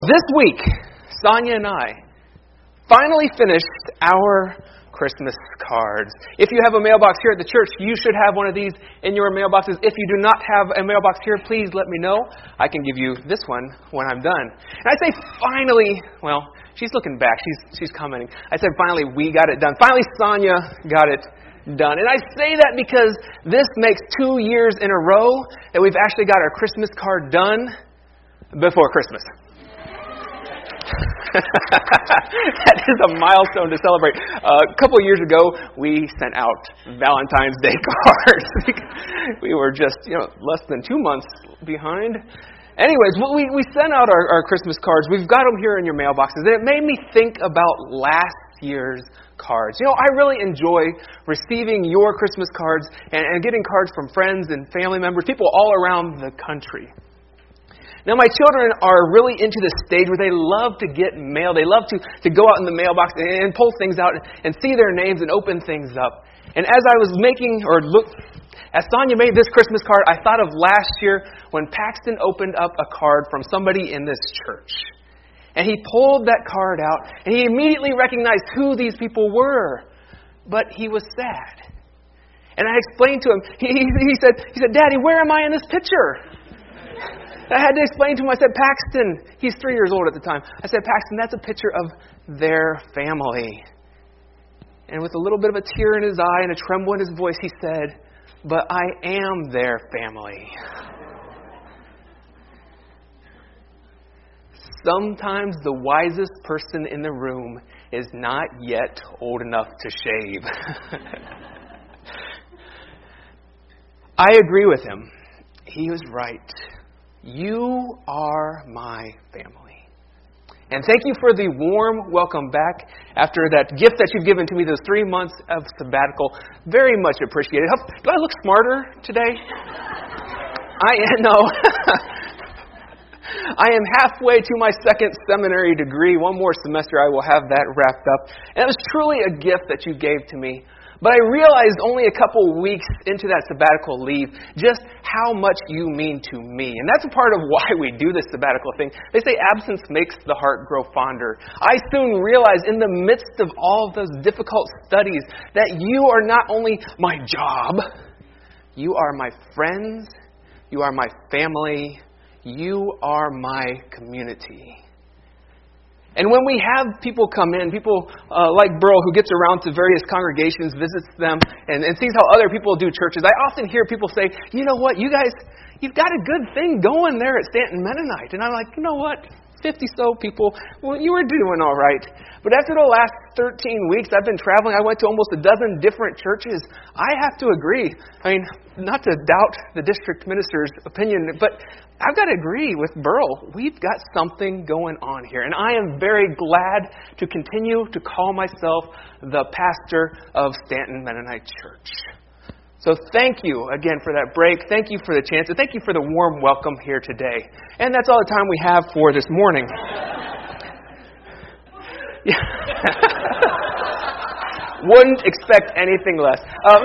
This week, Sonia and I finally finished our Christmas cards. If you have a mailbox here at the church, you should have one of these in your mailboxes. If you do not have a mailbox here, please let me know. I can give you this one when I'm done. And I say finally, well, she's looking back. She's commenting. I said finally we got it done. Finally Sonia got it done. And I say that because this makes 2 years in a row that we've actually got our Christmas card done before Christmas. That is a milestone to celebrate. A couple of years ago, we sent out Valentine's Day cards. We were just, less than 2 months behind. Anyways, we sent out our Christmas cards. We've got them here in your mailboxes. And it made me think about last year's cards. I really enjoy receiving your Christmas cards and getting cards from friends and family members, people all around the country. Now, my children are really into this stage where they love to get mail. They love to go out in the mailbox and pull things out and see their names and open things up. And as I was as Sonia made this Christmas card, I thought of last year when Paxton opened up a card from somebody in this church. And he pulled that card out, and he immediately recognized who these people were. But he was sad. And I explained to him, he said, "Daddy, where am I in this picture?" I had to explain to him, I said, "Paxton," he's 3 years old at the time. I said, "Paxton, that's a picture of their family." And with a little bit of a tear in his eye and a tremble in his voice, he said, "But I am their family." Sometimes the wisest person in the room is not yet old enough to shave. I agree with him. He was right. You are my family. And thank you for the warm welcome back after that gift that you've given to me, those 3 months of sabbatical. Very much appreciated. Do I look smarter today? No. I am halfway to my second seminary degree. One more semester, I will have that wrapped up. And it was truly a gift that you gave to me. But I realized only a couple weeks into that sabbatical leave just how much you mean to me. And that's a part of why we do this sabbatical thing. They say absence makes the heart grow fonder. I soon realized in the midst of all of those difficult studies that you are not only my job, you are my friends, you are my family, you are my community. And when we have people come in, people like Burl, who gets around to various congregations, visits them, and sees how other people do churches, I often hear people say, "You know what, you guys, you've got a good thing going there at Stanton Mennonite." And I'm like, you know what, 50-so people, well, you were doing all right. But after the last 13 weeks I've been traveling, I went to almost a dozen different churches. I have to agree. I mean, not to doubt the district minister's opinion, but I've got to agree with Burl. We've got something going on here. And I am very glad to continue to call myself the pastor of Stanton Mennonite Church. So thank you again for that break. Thank you for the chance. And thank you for the warm welcome here today. And that's all the time we have for this morning. Wouldn't expect anything less.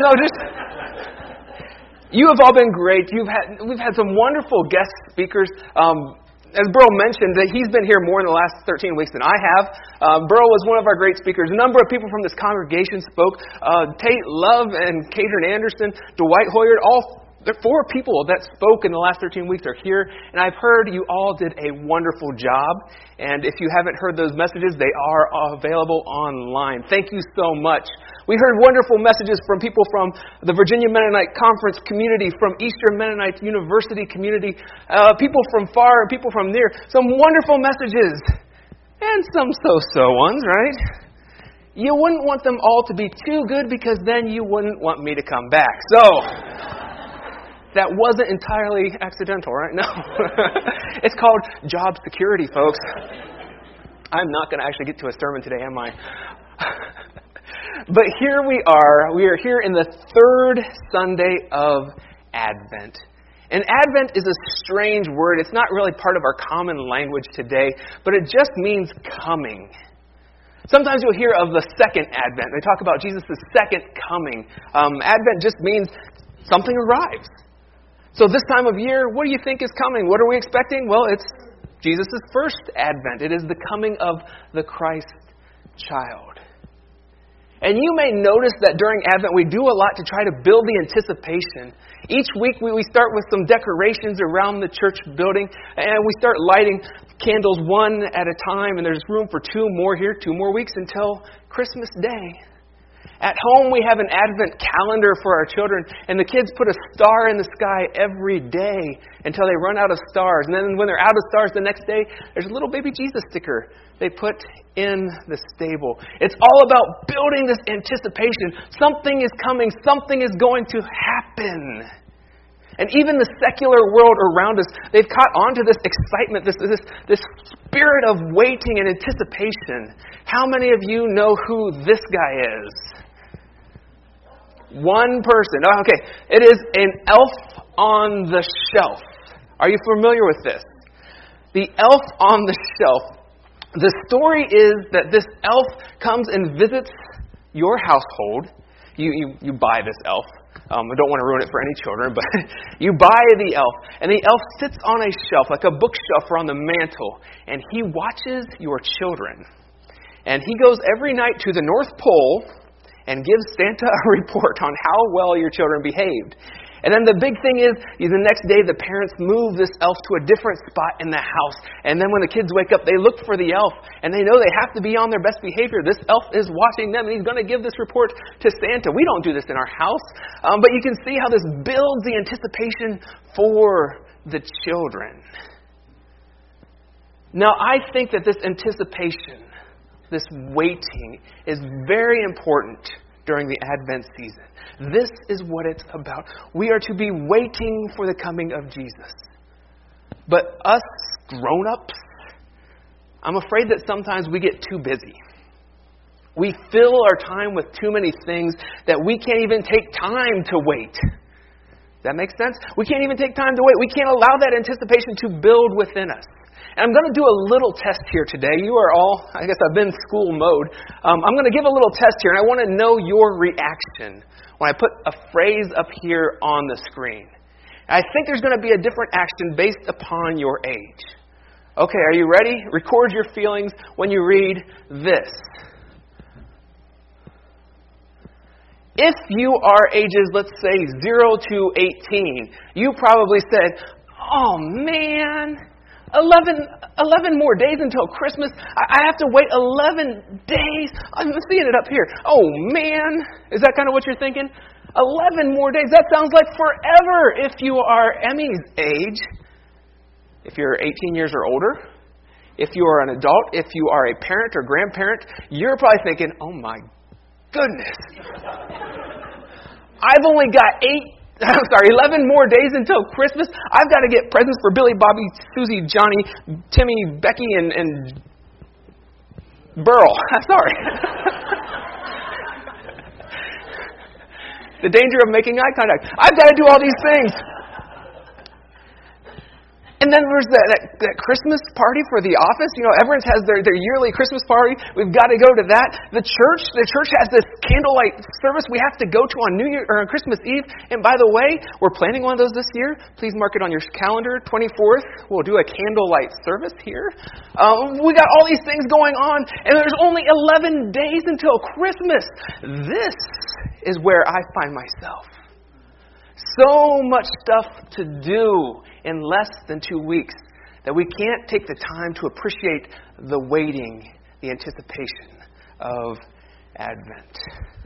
You have all been great. We've had some wonderful guest speakers. As Burl mentioned, that he's been here more in the last 13 weeks than I have. Burl was one of our great speakers. A number of people from this congregation spoke. Tate Love and Kadron Anderson, Dwight Hoyard, the 4 people that spoke in the last 13 weeks are here. And I've heard you all did a wonderful job. And if you haven't heard those messages, they are available online. Thank you so much. We heard wonderful messages from people from the Virginia Mennonite Conference community, from Eastern Mennonite University community, people from far and people from near. Some wonderful messages. And some so-so ones, right? You wouldn't want them all to be too good because then you wouldn't want me to come back. So that wasn't entirely accidental, right? No. It's called job security, folks. I'm not going to actually get to a sermon today, am I? But here we are. We are here in the third Sunday of Advent. And Advent is a strange word. It's not really part of our common language today, but it just means coming. Sometimes you'll hear of the second Advent. They talk about Jesus' second coming. Advent just means something arrives. So this time of year, what do you think is coming? What are we expecting? Well, it's Jesus' first advent. It is the coming of the Christ child. And you may notice that during Advent we do a lot to try to build the anticipation. Each week we start with some decorations around the church building, and we start lighting candles one at a time, and there's room for 2 more here, 2 more weeks until Christmas Day. At home we have an Advent calendar for our children, and the kids put a star in the sky every day until they run out of stars. And then when they're out of stars the next day, there's a little baby Jesus sticker they put in the stable. It's all about building this anticipation. Something is coming. Something is going to happen. And even the secular world around us, they've caught on to this excitement, this spirit of waiting and anticipation. How many of you know who this guy is? One person. Oh, okay. It is an elf on the shelf. Are you familiar with this? The elf on the shelf. The story is that this elf comes and visits your household. You buy this elf. I don't want to ruin it for any children, but you buy the elf. And the elf sits on a shelf, like a bookshelf or on the mantle, and he watches your children. And he goes every night to the North Pole and gives Santa a report on how well your children behaved. And then the big thing is the next day the parents move this elf to a different spot in the house. And then when the kids wake up, they look for the elf. And they know they have to be on their best behavior. This elf is watching them, and he's going to give this report to Santa. We don't do this in our house. But you can see how this builds the anticipation for the children. Now, I think that this anticipation, this waiting, is very important during the Advent season. This is what it's about. We are to be waiting for the coming of Jesus. But us grown-ups, I'm afraid that sometimes we get too busy. We fill our time with too many things that we can't even take time to wait. Does that make sense? We can't even take time to wait. We can't allow that anticipation to build within us. And I'm going to do a little test here today. You are all, I guess I've been school mode. I'm going to give a little test here, and I want to know your reaction when I put a phrase up here on the screen. And I think there's going to be a different action based upon your age. Okay, are you ready? Record your feelings when you read this. If you are ages, let's say, 0 to 18, you probably said, oh man, 11 more days until Christmas. I have to wait 11 days. I'm seeing it up here. Oh, man. Is that kind of what you're thinking? 11 more days. That sounds like forever if you are Emmy's age. If you're 18 years or older. If you are an adult. If you are a parent or grandparent. You're probably thinking, oh, my goodness. I've only got 11 more days until Christmas. I've got to get presents for Billy, Bobby, Susie, Johnny, Timmy, Becky, and Burl. Sorry. The danger of making eye contact. I've got to do all these things. And then there's that Christmas party for the office. You know, Everett has their yearly Christmas party. We've got to go to that. The church has this candlelight service we have to go to on New Year or on Christmas Eve. And by the way, we're planning one of those this year. Please mark it on your calendar. 24th, we'll do a candlelight service here. We got all these things going on, and there's only 11 days until Christmas. This is where I find myself. So much stuff to do in less than 2 weeks that we can't take the time to appreciate the waiting, the anticipation of Advent.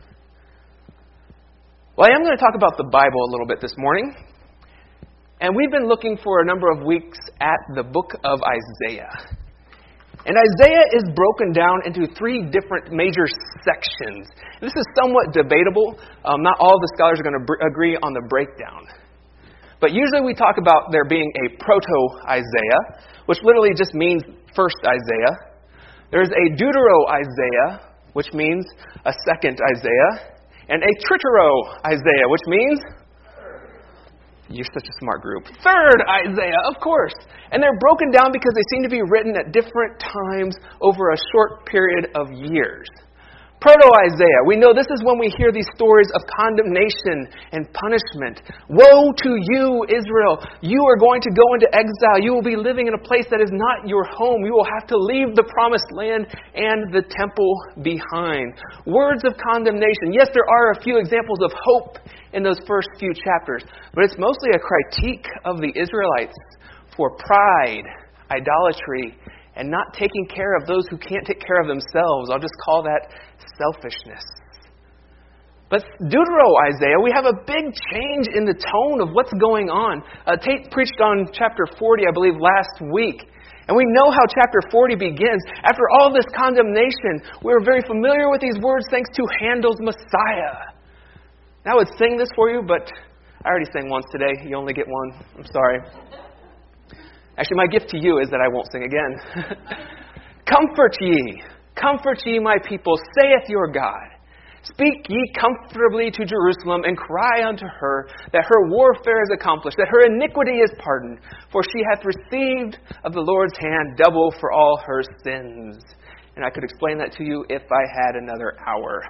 Well, I am going to talk about the Bible a little bit this morning. And we've been looking for a number of weeks at the book of Isaiah. And Isaiah is broken down into 3 different major sections. This is somewhat debatable. Not all of the scholars are going to agree on the breakdown. But usually we talk about there being a proto-Isaiah, which literally just means first Isaiah. There's a deutero-Isaiah, which means a second Isaiah. And a tritero-Isaiah, which means... You're such a smart group. Third Isaiah, of course. And they're broken down because they seem to be written at different times over a short period of years. Proto-Isaiah, we know this is when we hear these stories of condemnation and punishment. Woe to you, Israel! You are going to go into exile. You will be living in a place that is not your home. You will have to leave the promised land and the temple behind. Words of condemnation. Yes, there are a few examples of hope in those first few chapters, but it's mostly a critique of the Israelites for pride, idolatry, and not taking care of those who can't take care of themselves. I'll just call that selfishness. But Deutero-Isaiah, we have a big change in the tone of what's going on. Tate preached on chapter 40, I believe, last week. And we know how chapter 40 begins. After all this condemnation, we're very familiar with these words thanks to Handel's Messiah. I would sing this for you, but I already sang once today. You only get one. I'm sorry. Actually, my gift to you is that I won't sing again. Comfort ye, my people, saith your God. Speak ye comfortably to Jerusalem, and cry unto her that her warfare is accomplished, that her iniquity is pardoned, for she hath received of the Lord's hand double for all her sins. And I could explain that to you if I had another hour.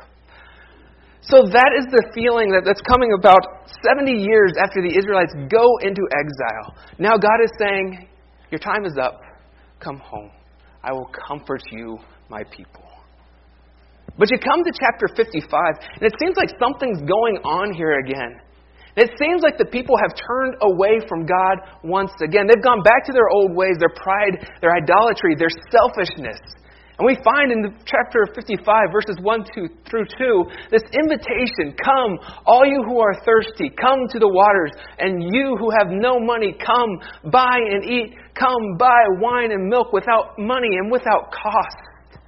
So that is the feeling that's coming about 70 years after the Israelites go into exile. Now God is saying, your time is up. Come home. I will comfort you, my people. But you come to chapter 55, and it seems like something's going on here again. It seems like the people have turned away from God once again. They've gone back to their old ways, their pride, their idolatry, their selfishness. And we find in chapter 55, verses 1 through 2, this invitation, come, all you who are thirsty, come to the waters, and you who have no money, come, buy and eat, come, buy wine and milk without money and without cost.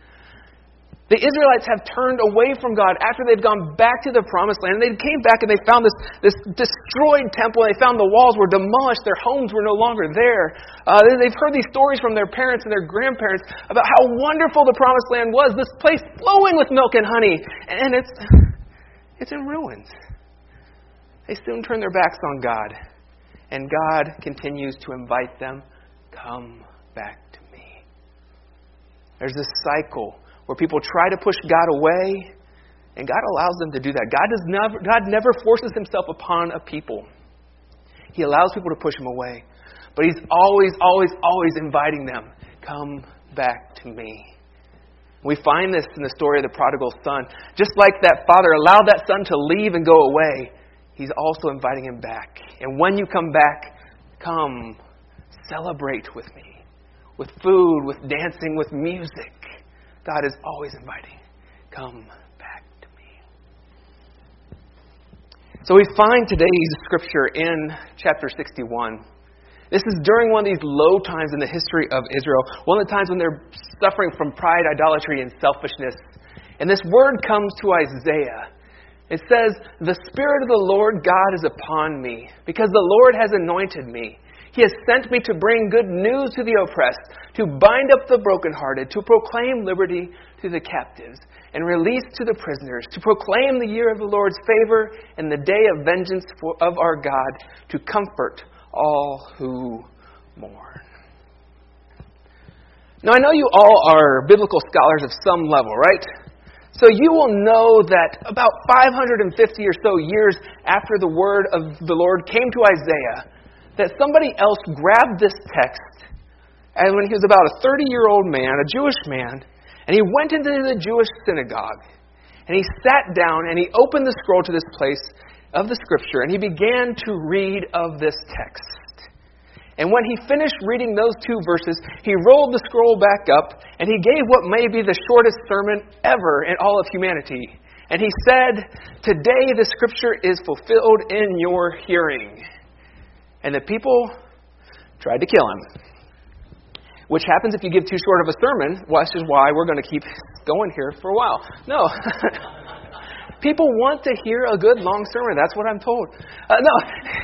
The Israelites have turned away from God after they've gone back to the promised land. And they came back and they found this destroyed temple. And they found the walls were demolished. Their homes were no longer there. They've heard these stories from their parents and their grandparents about how wonderful the promised land was. This place flowing with milk and honey. And it's in ruins. They soon turn their backs on God. And God continues to invite them, come back to me. There's this cycle where people try to push God away, and God allows them to do that. God never forces himself upon a people. He allows people to push him away. But he's always, always, always inviting them, come back to me. We find this in the story of the prodigal son. Just like that father allowed that son to leave and go away, he's also inviting him back. And when you come back, come celebrate with me. With food, with dancing, with music. God is always inviting, come back to me. So we find today's scripture in chapter 61. This is during one of these low times in the history of Israel, one of the times when they're suffering from pride, idolatry, and selfishness. And this word comes to Isaiah. It says, the Spirit of the Lord God is upon me, because the Lord has anointed me. He has sent me to bring good news to the oppressed, to bind up the brokenhearted, to proclaim liberty to the captives, and release to the prisoners, to proclaim the year of the Lord's favor and the day of vengeance of our God, to comfort all who mourn. Now, I know you all are biblical scholars of some level, right? So you will know that about 550 or so years after the word of the Lord came to Isaiah, that somebody else grabbed this text, and when he was about a 30-year-old man, a Jewish man, and he went into the Jewish synagogue, and he sat down, and he opened the scroll to this place of the Scripture, and he began to read of this text. And when he finished reading those two verses, he rolled the scroll back up, and he gave what may be the shortest sermon ever in all of humanity. And he said, today the Scripture is fulfilled in your hearing. And the people tried to kill him. Which happens if you give too short of a sermon, which is why we're going to keep going here for a while. No. People want to hear a good long sermon. That's what I'm told. No.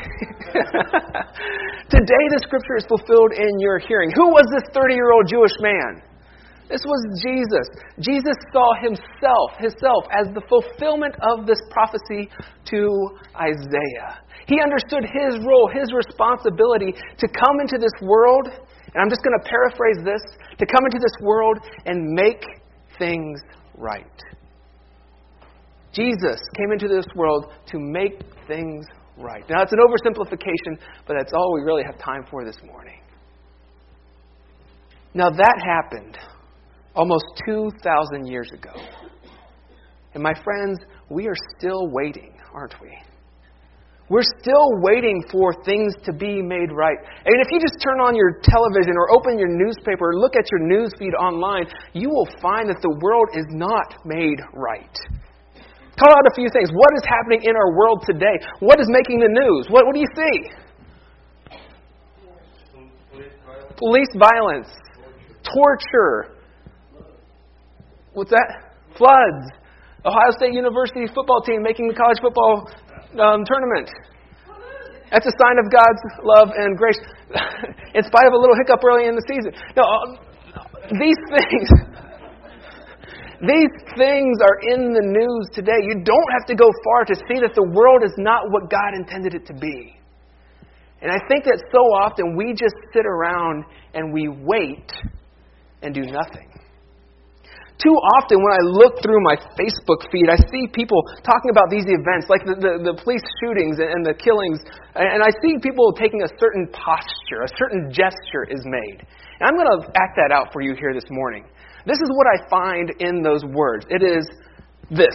Today the Scripture is fulfilled in your hearing. Who was this 30-year-old Jewish man? This was Jesus. Jesus saw himself as the fulfillment of this prophecy to Isaiah. He understood his role, his responsibility to come into this world, and I'm just going to paraphrase this, to come into this world and make things right. Jesus came into this world to make things right. Now, it's an oversimplification, but that's all we really have time for this morning. Now, that happened almost 2,000 years ago. And my friends, we are still waiting, aren't we? We're still waiting for things to be made right. And if you just turn on your television or open your newspaper or look at your news feed online, you will find that the world is not made right. Call out a few things. What is happening in our world today? What is making the news? What do you see? Police violence. Torture. What's that? Floods. Ohio State University football team making the college football tournament. That's a sign of God's love and grace, in spite of a little hiccup early in the season. No, these things are in the news today. You don't have to go far to see that the world is not what God intended it to be. And I think that so often we just sit around and we wait and do nothing. Too often when I look through my Facebook feed, I see people talking about these events, like the police shootings and the killings, and I see people taking a certain posture, a certain gesture is made. And I'm going to act that out for you here this morning. This is what I find in those words. It is this.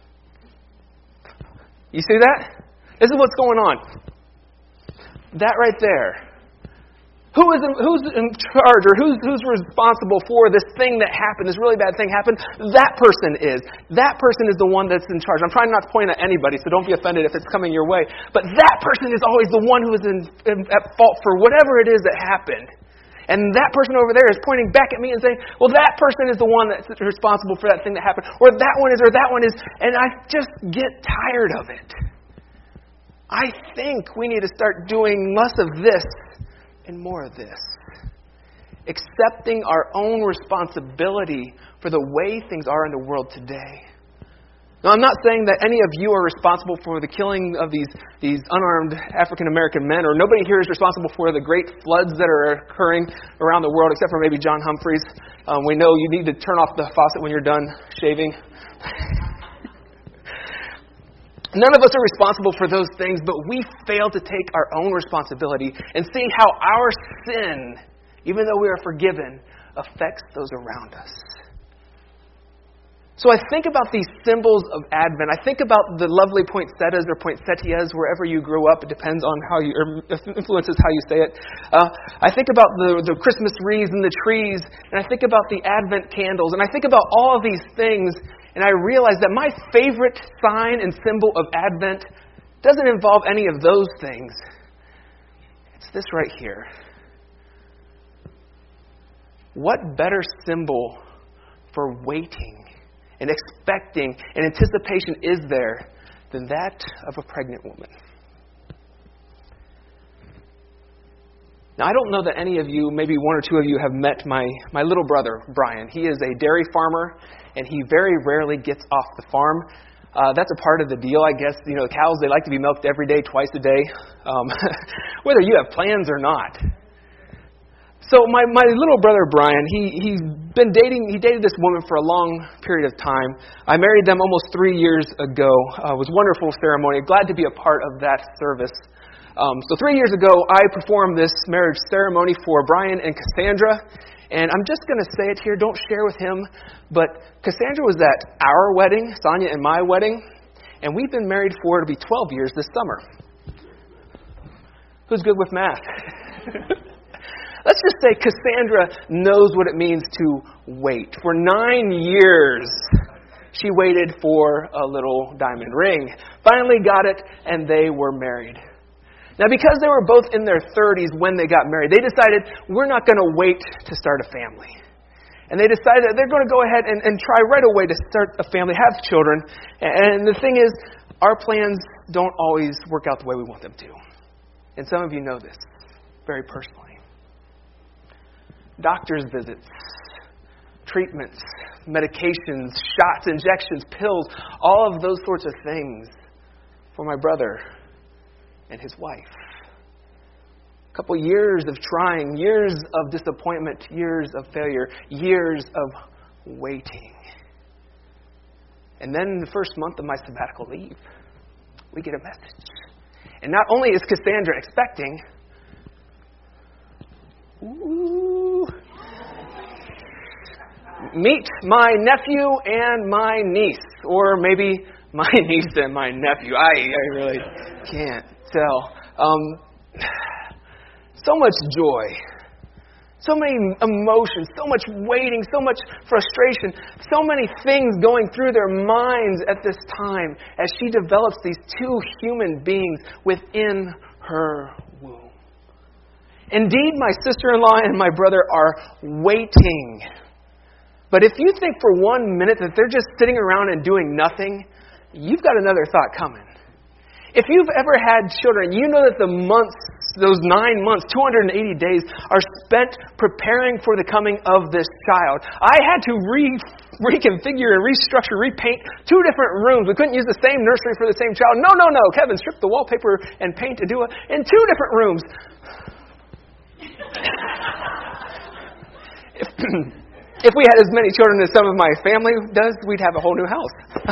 You see that? This is what's going on. That right there. Who's in charge, or who's responsible for this thing that happened, this really bad thing happened? That person is. That person is the one that's in charge. I'm trying not to point at anybody, so don't be offended if it's coming your way. But that person is always the one who is at fault for whatever it is that happened. And that person over there is pointing back at me and saying, well, that person is the one that's responsible for that thing that happened. Or that one is, or that one is. And I just get tired of it. I think we need to start doing less of this and more of this. Accepting our own responsibility for the way things are in the world today. Now, I'm not saying that any of you are responsible for the killing of these unarmed African American men, or nobody here is responsible for the great floods that are occurring around the world, except for maybe John Humphreys. We know you need to turn off the faucet when you're done shaving. None of us are responsible for those things, but we fail to take our own responsibility and see how our sin, even though we are forgiven, affects those around us. So I think about these symbols of Advent. I think about the lovely poinsettias or poinsettias wherever you grew up. It depends on how you, or influences how you say it. I think about the Christmas wreaths and the trees, and I think about the Advent candles, and I think about all of these things. And I realize that my favorite sign and symbol of Advent doesn't involve any of those things. It's this right here. What better symbol for waiting and expecting and anticipation is there than that of a pregnant woman? Now, I don't know that any of you, maybe one or two of you, have met my little brother, Brian. He is a dairy farmer, and he very rarely gets off the farm. That's a part of the deal, I guess. You know, the cows, they like to be milked every day, twice a day, whether you have plans or not. So my little brother, Brian, he dated this woman for a long period of time. I married them almost 3 years ago. It was a wonderful ceremony. Glad to be a part of that service. So 3 years ago, I performed this marriage ceremony for Brian and Cassandra. And I'm just going to say it here. Don't share with him. But Cassandra was at our wedding, Sonia and my wedding. And we've been married for, it'll be 12 years this summer. Who's good with math? Let's just say Cassandra knows what it means to wait. For 9 years, she waited for a little diamond ring. Finally got it, and they were married. Now, because they were both in their 30s when they got married, they decided, we're not going to wait to start a family. And they decided that they're going to go ahead and try right away to start a family, have children. And the thing is, our plans don't always work out the way we want them to. And some of you know this very personally. Doctor's visits, treatments, medications, shots, injections, pills, all of those sorts of things for my brother and his wife. A couple years of trying, years of disappointment, years of failure, years of waiting. And then in the first month of my sabbatical leave, we get a message. And not only is Cassandra expecting, meet my nephew and my niece. Or maybe my niece and my nephew. I really can't tell. So much joy. So many emotions, so much waiting, so much frustration, so many things going through their minds at this time as she develops these two human beings within her womb. Indeed, my sister-in-law and my brother are waiting. But if you think for 1 minute that they're just sitting around and doing nothing, you've got another thought coming. If you've ever had children, you know that the months, those 9 months, 280 days, are spent preparing for the coming of this child. I had to reconfigure and restructure, repaint 2 different rooms. We couldn't use the same nursery for the same child. No. Kevin stripped the wallpaper and paint to do it in 2 different rooms. If we had as many children as some of my family does, we'd have a whole new house.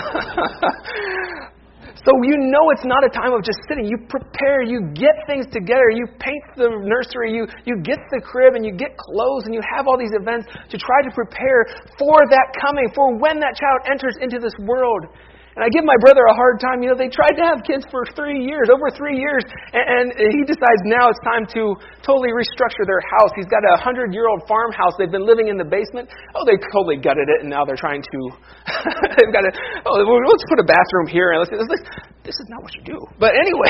So you know it's not a time of just sitting. You prepare, you get things together, you paint the nursery, you get the crib, and you get clothes, and you have all these events to try to prepare for that coming, for when that child enters into this world. And I give my brother a hard time. You know, they tried to have kids for 3 years, over 3 years, and he decides now it's time to totally restructure their house. He's got a 100-year-old farmhouse. They've been living in the basement. Oh, they totally gutted it, and now they're trying to, they've got to, let's put a bathroom here. And this is not what you do. But anyway,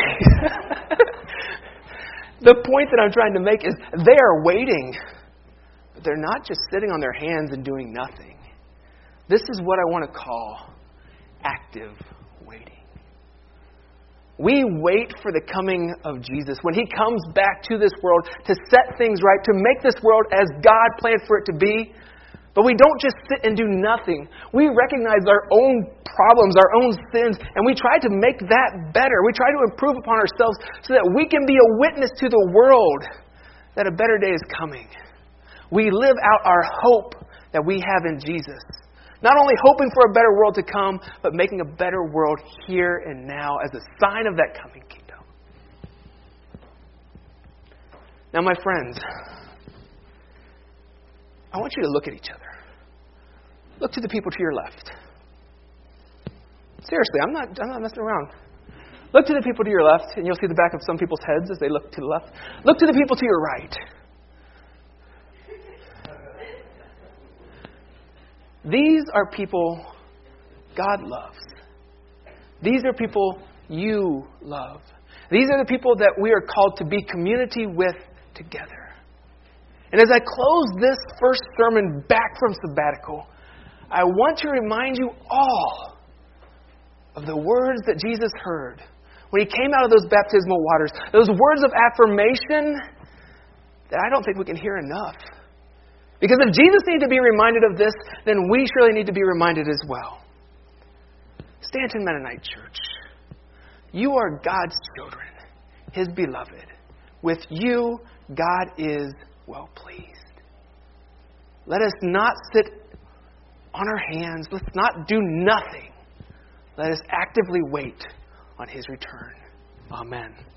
the point that I'm trying to make is they are waiting, but they're not just sitting on their hands and doing nothing. This is what I want to call active waiting. We wait for the coming of Jesus when He comes back to this world to set things right, to make this world as God planned for it to be. But we don't just sit and do nothing. We recognize our own problems, our own sins, and we try to make that better. We try to improve upon ourselves so that we can be a witness to the world that a better day is coming. We live out our hope that we have in Jesus. Not only hoping for a better world to come, but making a better world here and now as a sign of that coming kingdom. Now, my friends, I want you to look at each other. Look to the people to your left. Seriously, I'm not messing around. Look to the people to your left, and you'll see the back of some people's heads as they look to the left. Look to the people to your right. These are people God loves. These are people you love. These are the people that we are called to be community with together. And as I close this first sermon back from sabbatical, I want to remind you all of the words that Jesus heard when He came out of those baptismal waters. Those words of affirmation that I don't think we can hear enough. Because if Jesus needed to be reminded of this, then we surely need to be reminded as well. Stanton Mennonite Church, you are God's children, His beloved. With you, God is well pleased. Let us not sit on our hands. Let's not do nothing. Let us actively wait on His return. Amen.